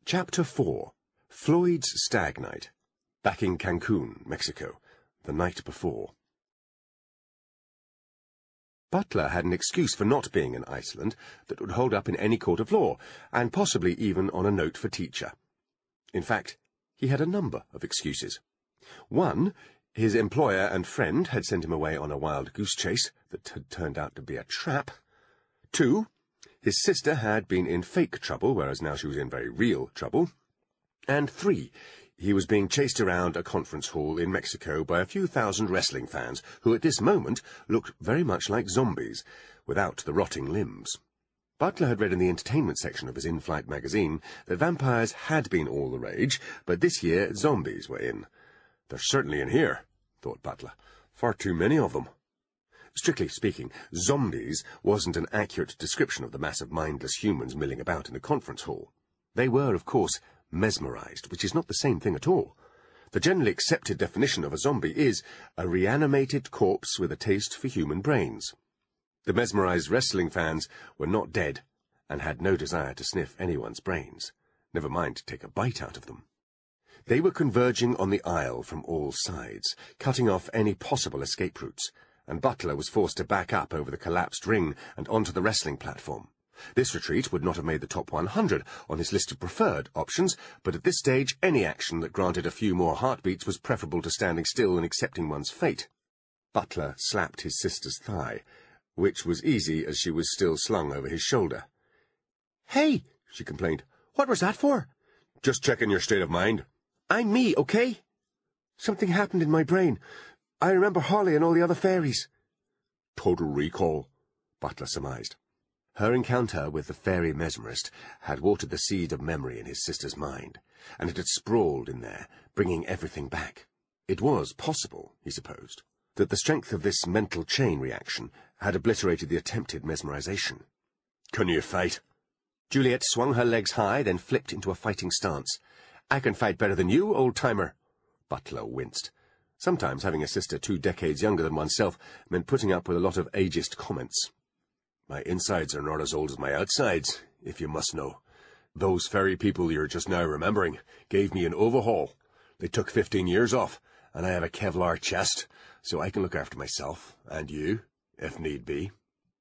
Chapter 4. Floyd's Stag Night. Back in Cancun, Mexico, the night before. Butler had an excuse for not being in Iceland that would hold up in any court of law, and possibly even on a note for teacher. In fact, he had a number of excuses. One, his employer and friend had sent him away on a wild goose chase that had turned out to be a trap. 2, his sister had been in fake trouble, whereas now she was in very real trouble. And 3, he was being chased around a conference hall in Mexico by a few thousand wrestling fans who at this moment looked very much like zombies, without the rotting limbs. Butler had read in the entertainment section of his in-flight magazine that vampires had been all the rage, but this year zombies were in. "They're certainly in here," thought Butler. "Far too many of them." Strictly speaking, zombies wasn't an accurate description of the mass of mindless humans milling about in the conference hall. They were, of course, mesmerized, which is not the same thing at all. The generally accepted definition of a zombie is a reanimated corpse with a taste for human brains. The mesmerized wrestling fans were not dead and had no desire to sniff anyone's brains, never mind to take a bite out of them. They were converging on the aisle from all sides, cutting off any possible escape routes, and Butler was forced to back up over the collapsed ring and onto the wrestling platform. This retreat would not have made the top 100 on his list of preferred options, but at this stage any action that granted a few more heartbeats was preferable to standing still and accepting one's fate. Butler slapped his sister's thigh, which was easy as she was still slung over his shoulder. "Hey," she complained, "what was that for?" "Just checking your state of mind." "I'm me, okay? Something happened in my brain. I remember Holly and all the other fairies." "Total recall," Butler surmised. Her encounter with the fairy mesmerist had watered the seed of memory in his sister's mind, and it had sprawled in there, bringing everything back. It was possible, he supposed, that the strength of this mental chain reaction had obliterated the attempted mesmerization. "Can you fight?" Juliet swung her legs high, then flipped into a fighting stance. "I can fight better than you, old-timer." Butler winced. Sometimes having a sister 2 decades younger than oneself meant putting up with a lot of ageist comments. "My insides are not as old as my outsides, if you must know. Those fairy people you're just now remembering gave me an overhaul. They took 15 years off, and I have a Kevlar chest, so I can look after myself, and you, if need be."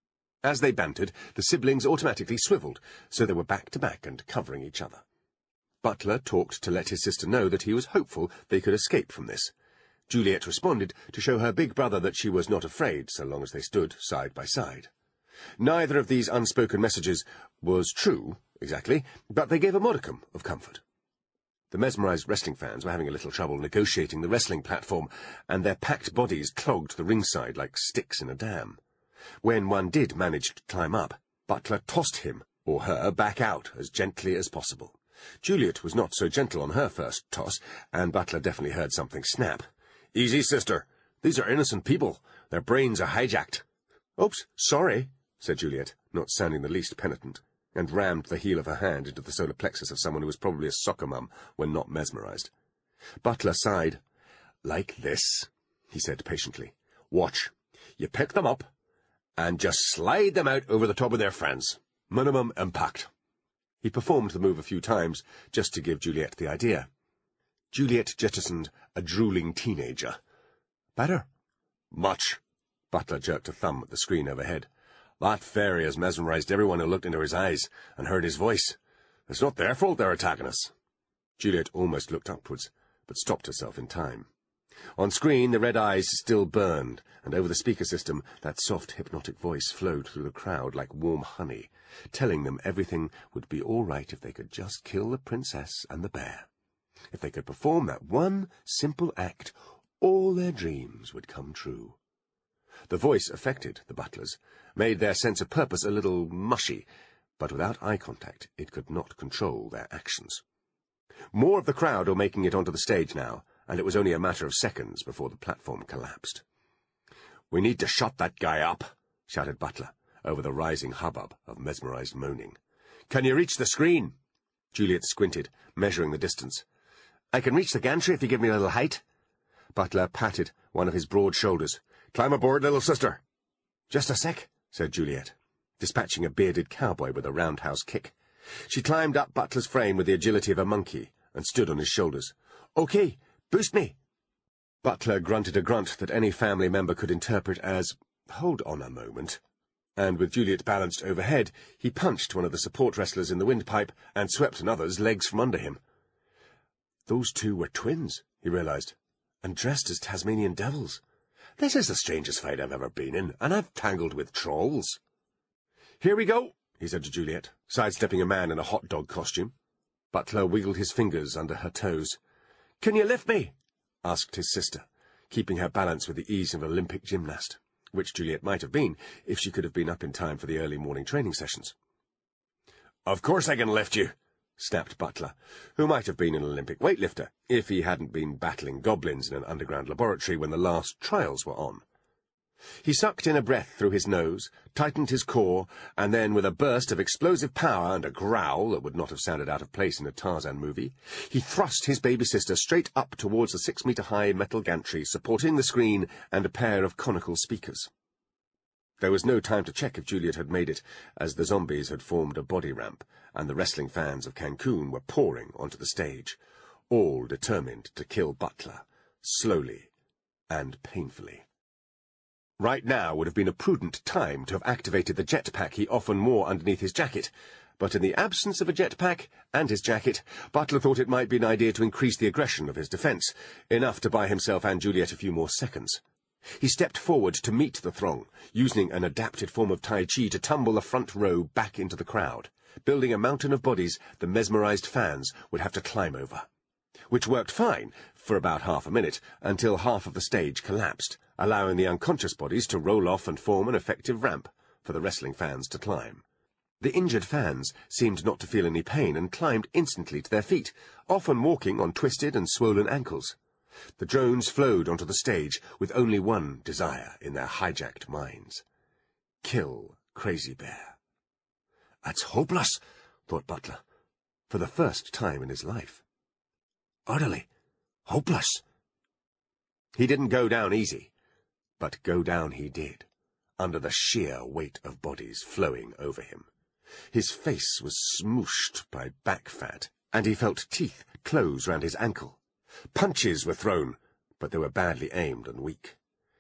As they bantered, the siblings automatically swiveled, so they were back-to-back and covering each other. Butler talked to let his sister know that he was hopeful they could escape from this. Juliet responded to show her big brother that she was not afraid so long as they stood side by side. Neither of these unspoken messages was true, exactly, but they gave a modicum of comfort. The mesmerized wrestling fans were having a little trouble negotiating the wrestling platform, and their packed bodies clogged the ringside like sticks in a dam. When one did manage to climb up, Butler tossed him or her back out as gently as possible. Juliet was not so gentle on her first toss, and Butler definitely heard something snap. "Easy, sister. These are innocent people. Their brains are hijacked." "Oops, sorry," said Juliet, not sounding the least penitent, and rammed the heel of her hand into the solar plexus of someone who was probably a soccer mum when not mesmerized. Butler sighed. "Like this," he said patiently. "Watch. You pick them up, and just slide them out over the top of their friends. Minimum impact." He performed the move a few times, just to give Juliet the idea. Juliet jettisoned a drooling teenager. "Better?" "Much." Butler jerked a thumb at the screen overhead. "That fairy has mesmerized everyone who looked into his eyes and heard his voice. It's not their fault they're attacking us." Juliet almost looked upwards, but stopped herself in time. On screen, the red eyes still burned, and over the speaker system, that soft, hypnotic voice flowed through the crowd like warm honey, telling them everything would be all right if they could just kill the princess and the bear. If they could perform that one simple act, all their dreams would come true. The voice affected the Butlers, made their sense of purpose a little mushy, but without eye contact it could not control their actions. More of the crowd were making it onto the stage now, and it was only a matter of seconds before the platform collapsed. "We need to shut that guy up," shouted Butler, over the rising hubbub of mesmerized moaning. "Can you reach the screen?" Juliet squinted, measuring the distance. "I can reach the gantry if you give me a little height." Butler patted one of his broad shoulders. "Climb aboard, little sister." "Just a sec," said Juliet, dispatching a bearded cowboy with a roundhouse kick. She climbed up Butler's frame with the agility of a monkey and stood on his shoulders. "Okay, boost me." Butler grunted a grunt that any family member could interpret as, "Hold on a moment," and with Juliet balanced overhead, he punched one of the support wrestlers in the windpipe and swept another's legs from under him. Those two were twins, he realized, and dressed as Tasmanian devils. This is the strangest fight I've ever been in, and I've tangled with trolls. "Here we go," he said to Juliet, sidestepping a man in a hot dog costume. Butler wiggled his fingers under her toes. "Can you lift me?" asked his sister, keeping her balance with the ease of an Olympic gymnast, which Juliet might have been if she could have been up in time for the early morning training sessions. "Of course I can lift you," snapped Butler, who might have been an Olympic weightlifter if he hadn't been battling goblins in an underground laboratory when the last trials were on. He sucked in a breath through his nose, tightened his core, and then, with a burst of explosive power and a growl that would not have sounded out of place in a Tarzan movie, he thrust his baby sister straight up towards the 6-metre-high metal gantry supporting the screen and a pair of conical speakers. There was no time to check if Juliet had made it, as the zombies had formed a body ramp, and the wrestling fans of Cancun were pouring onto the stage, all determined to kill Butler, slowly and painfully. Right now would have been a prudent time to have activated the jetpack he often wore underneath his jacket, but in the absence of a jetpack and his jacket, Butler thought it might be an idea to increase the aggression of his defence, enough to buy himself and Juliet a few more seconds. He stepped forward to meet the throng, using an adapted form of Tai Chi to tumble the front row back into the crowd, building a mountain of bodies the mesmerised fans would have to climb over. Which worked fine for about half a minute, until half of the stage collapsed, allowing the unconscious bodies to roll off and form an effective ramp for the wrestling fans to climb. The injured fans seemed not to feel any pain and climbed instantly to their feet, often walking on twisted and swollen ankles. The drones flowed onto the stage with only one desire in their hijacked minds: kill Crazy Bear. "That's hopeless," thought Butler, for the first time in his life. "Utterly hopeless." He didn't go down easy, but go down he did, under the sheer weight of bodies flowing over him. His face was smooshed by back fat, and he felt teeth close round his ankle. Punches were thrown, but they were badly aimed and weak.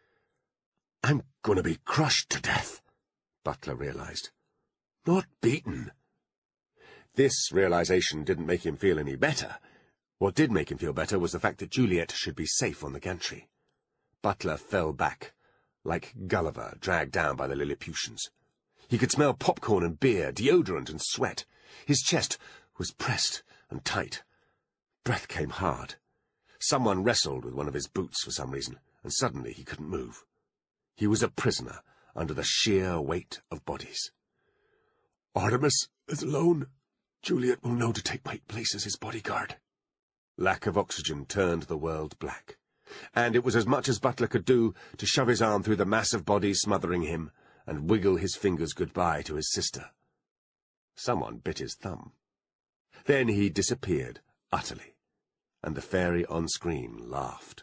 "I'm going to be crushed to death," Butler realized. "Not beaten." This realization didn't make him feel any better. What did make him feel better was the fact that Juliet should be safe on the gantry. Butler fell back, like Gulliver dragged down by the Lilliputians. He could smell popcorn and beer, deodorant and sweat. His chest was pressed and tight. Breath came hard. Someone wrestled with one of his boots for some reason, and suddenly he couldn't move. He was a prisoner under the sheer weight of bodies. "Artemis is alone. Juliet will know to take my place as his bodyguard." Lack of oxygen turned the world black, and it was as much as Butler could do to shove his arm through the mass of bodies smothering him and wiggle his fingers goodbye to his sister. Someone bit his thumb. Then he disappeared utterly, and the fairy on screen laughed.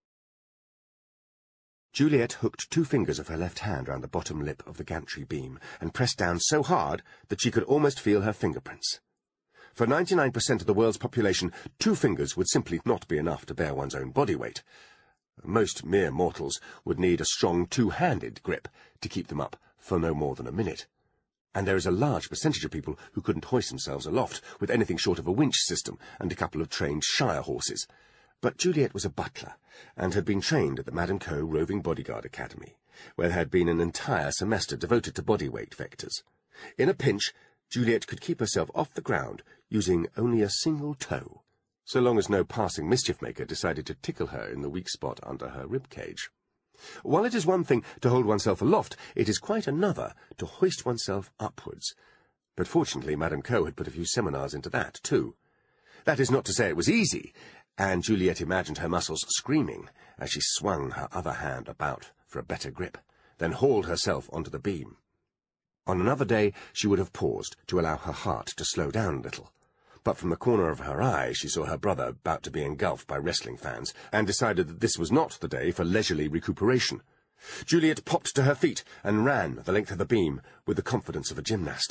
Juliet hooked 2 fingers of her left hand round the bottom lip of the gantry beam and pressed down so hard that she could almost feel her fingerprints. For 99% of the world's population, 2 fingers would simply not be enough to bear one's own body weight. Most mere mortals would need a strong 2-handed grip to keep them up for no more than a minute. And there is a large percentage of people who couldn't hoist themselves aloft with anything short of a winch system and a couple of trained shire horses. But Juliet was a butler, and had been trained at the Madame Co. Roving Bodyguard Academy, where there had been an entire semester devoted to body weight vectors. In a pinch, Juliet could keep herself off the ground using only a single toe, so long as no passing mischief-maker decided to tickle her in the weak spot under her rib-cage. While it is one thing to hold oneself aloft, it is quite another to hoist oneself upwards. But fortunately Madame Co. had put a few seminars into that, too. That is not to say it was easy, and Juliet imagined her muscles screaming as she swung her other hand about for a better grip, then hauled herself onto the beam. On another day she would have paused to allow her heart to slow down a little, but from the corner of her eye she saw her brother about to be engulfed by wrestling fans, and decided that this was not the day for leisurely recuperation. Juliet popped to her feet and ran the length of the beam with the confidence of a gymnast.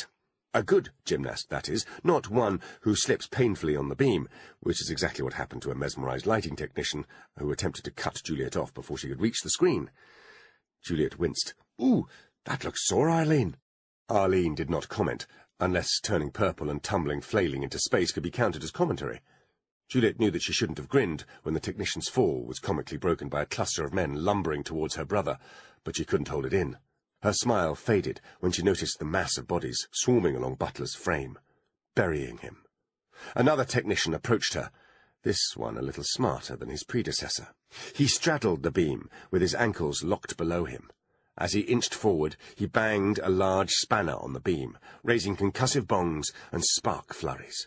A good gymnast, that is, not one who slips painfully on the beam, which is exactly what happened to a mesmerized lighting technician who attempted to cut Juliet off before she could reach the screen. Juliet winced. "Ooh, that looks sore, Arline." Arline did not comment, unless turning purple and tumbling flailing into space could be counted as commentary. Juliet knew that she shouldn't have grinned when the technician's fall was comically broken by a cluster of men lumbering towards her brother, but she couldn't hold it in. Her smile faded when she noticed the mass of bodies swarming along Butler's frame, burying him. Another technician approached her, this one a little smarter than his predecessor. He straddled the beam, with his ankles locked below him. As he inched forward, he banged a large spanner on the beam, raising concussive bongs and spark flurries.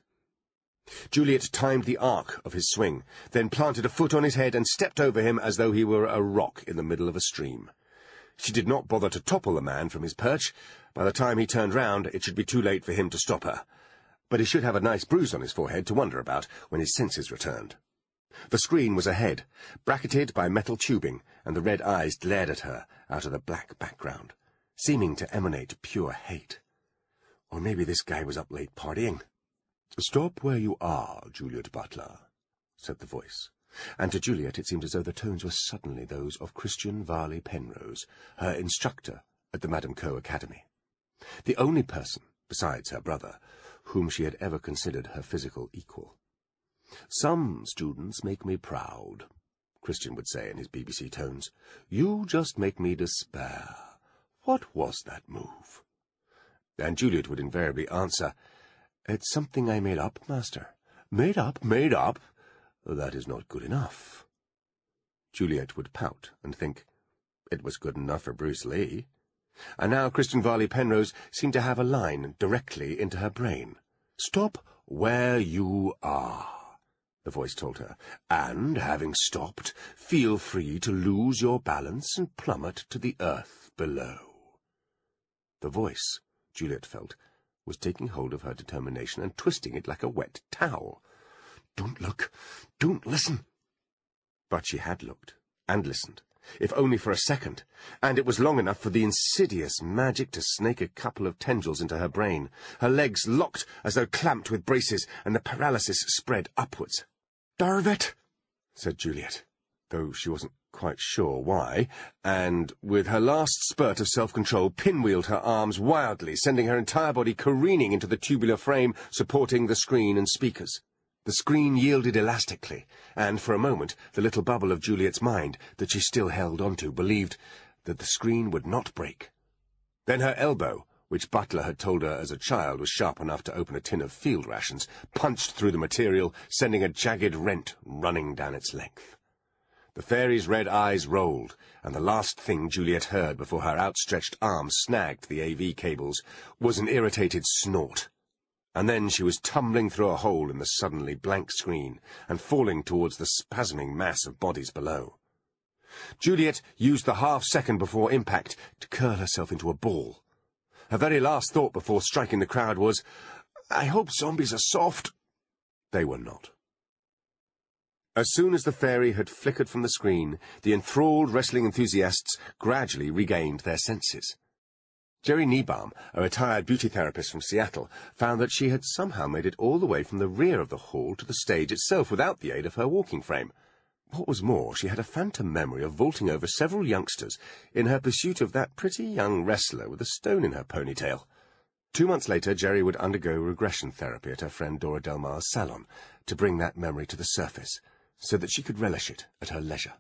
Juliet timed the arc of his swing, then planted a foot on his head and stepped over him as though he were a rock in the middle of a stream. She did not bother to topple the man from his perch. By the time he turned round, it should be too late for him to stop her. But he should have a nice bruise on his forehead to wonder about when his senses returned. The screen was ahead, bracketed by metal tubing, and the red eyes glared at her out of the black background, seeming to emanate pure hate. Or maybe this guy was up late partying. "Stop where you are, Juliet Butler," said the voice. And to Juliet it seemed as though the tones were suddenly those of Christian Varley Penrose, her instructor at the Madame Co Academy. The only person, besides her brother, whom she had ever considered her physical equal. "Some students make me proud," Christian would say in his BBC tones. "You just make me despair. What was that move?" And Juliet would invariably answer, "It's something I made up, master." "Made up, made up? That is not good enough." Juliet would pout and think, it was good enough for Bruce Lee. And now Christian Varley Penrose seemed to have a line directly into her brain. "Stop where you are," the voice told her, "and, having stopped, feel free to lose your balance and plummet to the earth below." The voice, Juliet felt, was taking hold of her determination and twisting it like a wet towel. "Don't look! Don't listen!" But she had looked, and listened, if only for a second, and it was long enough for the insidious magic to snake a couple of tendrils into her brain. Her legs locked as though clamped with braces, and the paralysis spread upwards. "Darvit," said Juliet, though she wasn't quite sure why, and with her last spurt of self-control pinwheeled her arms wildly, sending her entire body careening into the tubular frame supporting the screen and speakers. The screen yielded elastically, and for a moment the little bubble of Juliet's mind that she still held onto believed that the screen would not break. Then her elbow, which Butler had told her as a child was sharp enough to open a tin of field rations, punched through the material, sending a jagged rent running down its length. The fairy's red eyes rolled, and the last thing Juliet heard before her outstretched arms snagged the AV cables was an irritated snort. And then she was tumbling through a hole in the suddenly blank screen and falling towards the spasming mass of bodies below. Juliet used the half-second before impact to curl herself into a ball. Her very last thought before striking the crowd was, "I hope zombies are soft." They were not. As soon as the fairy had flickered from the screen, the enthralled wrestling enthusiasts gradually regained their senses. Jerry Niebaum, a retired beauty therapist from Seattle, found that she had somehow made it all the way from the rear of the hall to the stage itself without the aid of her walking frame. What was more, she had a phantom memory of vaulting over several youngsters in her pursuit of that pretty young wrestler with a stone in her ponytail. 2 months later, Jerry would undergo regression therapy at her friend Dora Delmar's salon to bring that memory to the surface, so that she could relish it at her leisure.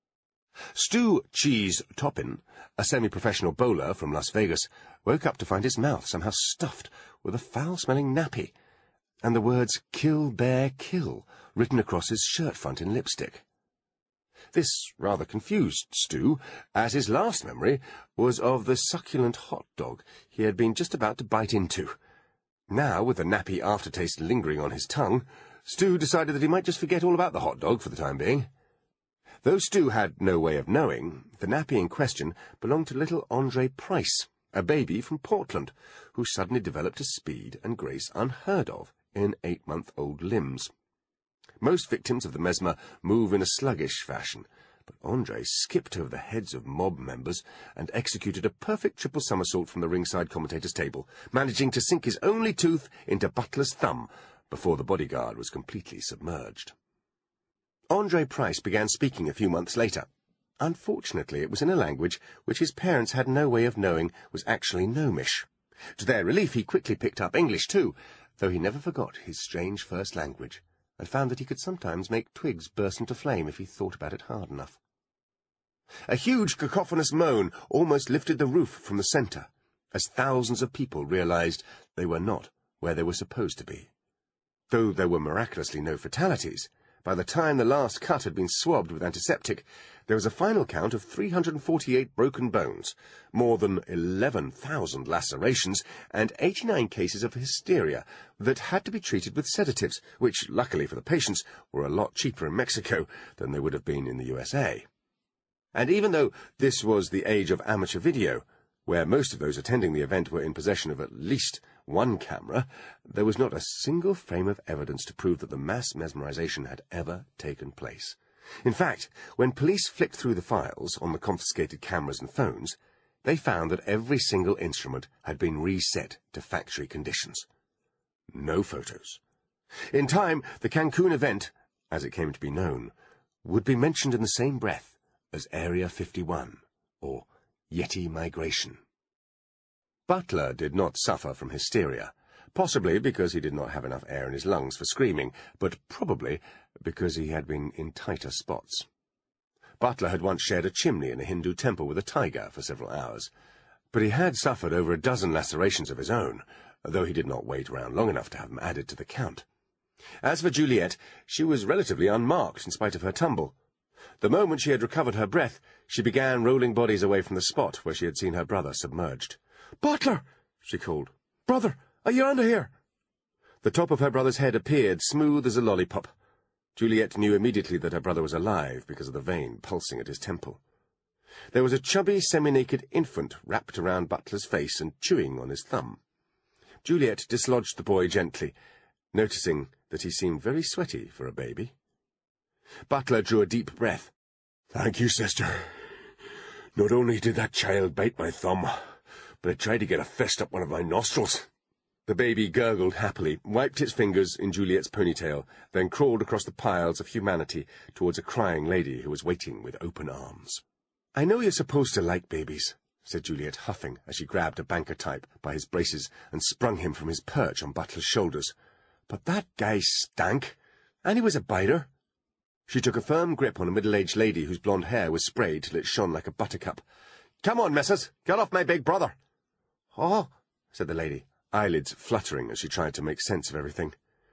Stu Cheese Toppin, a semi-professional bowler from Las Vegas, woke up to find his mouth somehow stuffed with a foul-smelling nappy, and the words "Kill, Bear, Kill" written across his shirt front in lipstick. This rather confused Stu, as his last memory was of the succulent hot dog he had been just about to bite into. Now, with the nappy aftertaste lingering on his tongue, Stu decided that he might just forget all about the hot dog for the time being. Though Stu had no way of knowing, the nappy in question belonged to little Andre Price, a baby from Portland, who suddenly developed a speed and grace unheard of in 8-month-old limbs. Most victims of the mesmer move in a sluggish fashion, but Andre skipped over the heads of mob members and executed a perfect triple somersault from the ringside commentator's table, managing to sink his only tooth into Butler's thumb before the bodyguard was completely submerged. Andre Price began speaking a few months later. Unfortunately, it was in a language which his parents had no way of knowing was actually Gnomish. To their relief, he quickly picked up English too, though he never forgot his strange first language, and found that he could sometimes make twigs burst into flame if he thought about it hard enough. A huge cacophonous moan almost lifted the roof from the centre, as thousands of people realized they were not where they were supposed to be. Though there were miraculously no fatalities, by the time the last cut had been swabbed with antiseptic, there was a final count of 348 broken bones, more than 11,000 lacerations, and 89 cases of hysteria that had to be treated with sedatives, which, luckily for the patients, were a lot cheaper in Mexico than they would have been in the USA. And even though this was the age of amateur video, where most of those attending the event were in possession of at least one camera, there was not a single frame of evidence to prove that the mass mesmerization had ever taken place. In fact, when police flicked through the files on the confiscated cameras and phones, they found that every single instrument had been reset to factory conditions. No photos. In time, the Cancun event, as it came to be known, would be mentioned in the same breath as Area 51, or Yeti migration. Butler did not suffer from hysteria, possibly because he did not have enough air in his lungs for screaming, but probably because he had been in tighter spots. Butler had once shared a chimney in a Hindu temple with a tiger for several hours, but he had suffered over a dozen lacerations of his own, though he did not wait around long enough to have them added to the count. As for Juliet, she was relatively unmarked in spite of her tumble. The moment she had recovered her breath, she began rolling bodies away from the spot where she had seen her brother submerged. "Butler!" she called. "Brother, are you under here?" The top of her brother's head appeared, smooth as a lollipop. Juliet knew immediately that her brother was alive because of the vein pulsing at his temple. There was a chubby, semi-naked infant wrapped around Butler's face and chewing on his thumb. Juliet dislodged the boy gently, noticing that he seemed very sweaty for a baby. Butler drew a deep breath. "Thank you, sister. Not only did that child bite my thumb, but it tried to get a fist up one of my nostrils." The baby gurgled happily, wiped its fingers in Juliet's ponytail, then crawled across the piles of humanity towards a crying lady who was waiting with open arms. "I know you're supposed to like babies," said Juliet, huffing, as she grabbed a banker type by his braces and sprung him from his perch on Butler's shoulders. "But that guy stank, and he was a biter." She took a firm grip on a middle-aged lady whose blonde hair was sprayed till it shone like a buttercup. "Come on, missus, get off my big brother." "Oh," said the lady, eyelids fluttering as she tried to make sense of everything.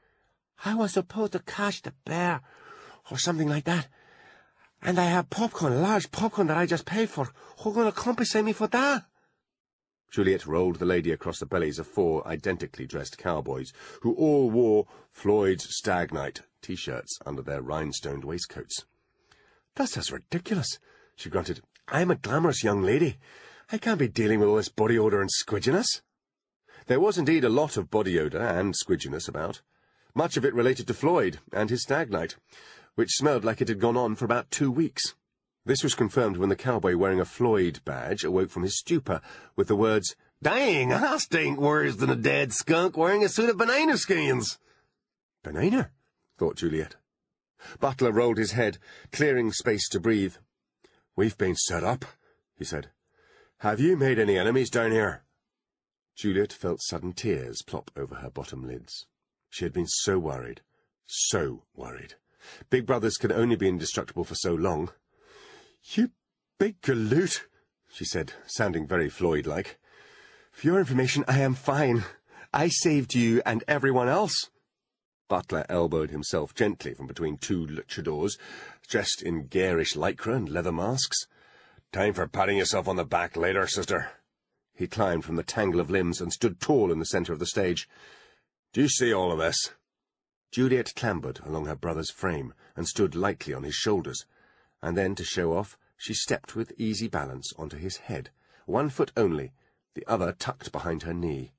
"I was supposed to catch the bear, or something like that. And I have popcorn, large popcorn that I just paid for. Who's going to compensate me for that?" Juliet rolled the lady across the bellies of 4 identically dressed cowboys, who all wore Floyd's Stag Night T-shirts under their rhinestoned waistcoats. "That's just ridiculous," she grunted. "I'm a glamorous young lady. I can't be dealing with all this body odour and squidginess." There was indeed a lot of body odour and squidginess about. Much of it related to Floyd and his stag night, which smelled like it had gone on for about 2 weeks. This was confirmed when the cowboy wearing a Floyd badge awoke from his stupor with the words, "Dang, I stink worse than a dead skunk wearing a suit of banana skins." "Banana?" thought Juliet. Butler rolled his head, clearing space to breathe. "We've been set up," he said. "Have you made any enemies down here?" Juliet felt sudden tears plop over her bottom lids. She had been so worried. So worried. Big brothers can only be indestructible for so long. "You big galoot," she said, sounding very Floyd-like. "For your information, I am fine. I saved you and everyone else." Butler elbowed himself gently from between 2 luchadors, dressed in garish lycra and leather masks. "Time for patting yourself on the back later, sister." He climbed from the tangle of limbs and stood tall in the centre of the stage. "Do you see all of this?" Juliet clambered along her brother's frame and stood lightly on his shoulders, and then, to show off, she stepped with easy balance onto his head, 1 foot only, the other tucked behind her knee.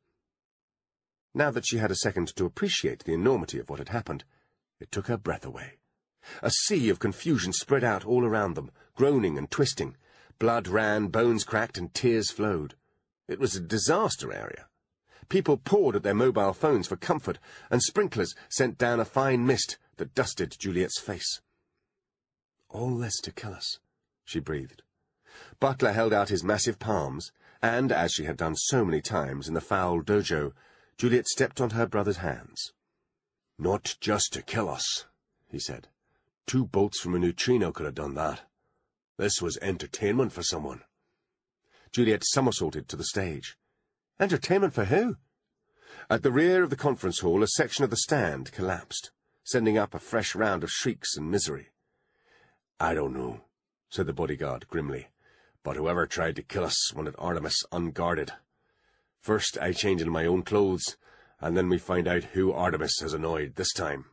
Now that she had a second to appreciate the enormity of what had happened, it took her breath away. A sea of confusion spread out all around them, groaning and twisting. Blood ran, bones cracked, and tears flowed. It was a disaster area. People pawed at their mobile phones for comfort, and sprinklers sent down a fine mist that dusted Juliet's face. "All this to kill us," she breathed. Butler held out his massive palms, and, as she had done so many times in the foul dojo, Juliet stepped on her brother's hands. "Not just to kill us," he said. "2 bolts from a neutrino could have done that. This was entertainment for someone." Juliet somersaulted to the stage. Entertainment for who? At the rear of the conference hall, a section of the stand collapsed, sending up a fresh round of shrieks and misery. "I don't know," said the bodyguard grimly, "but whoever tried to kill us wanted Artemis unguarded. First I change into my own clothes, and then we find out who Artemis has annoyed this time."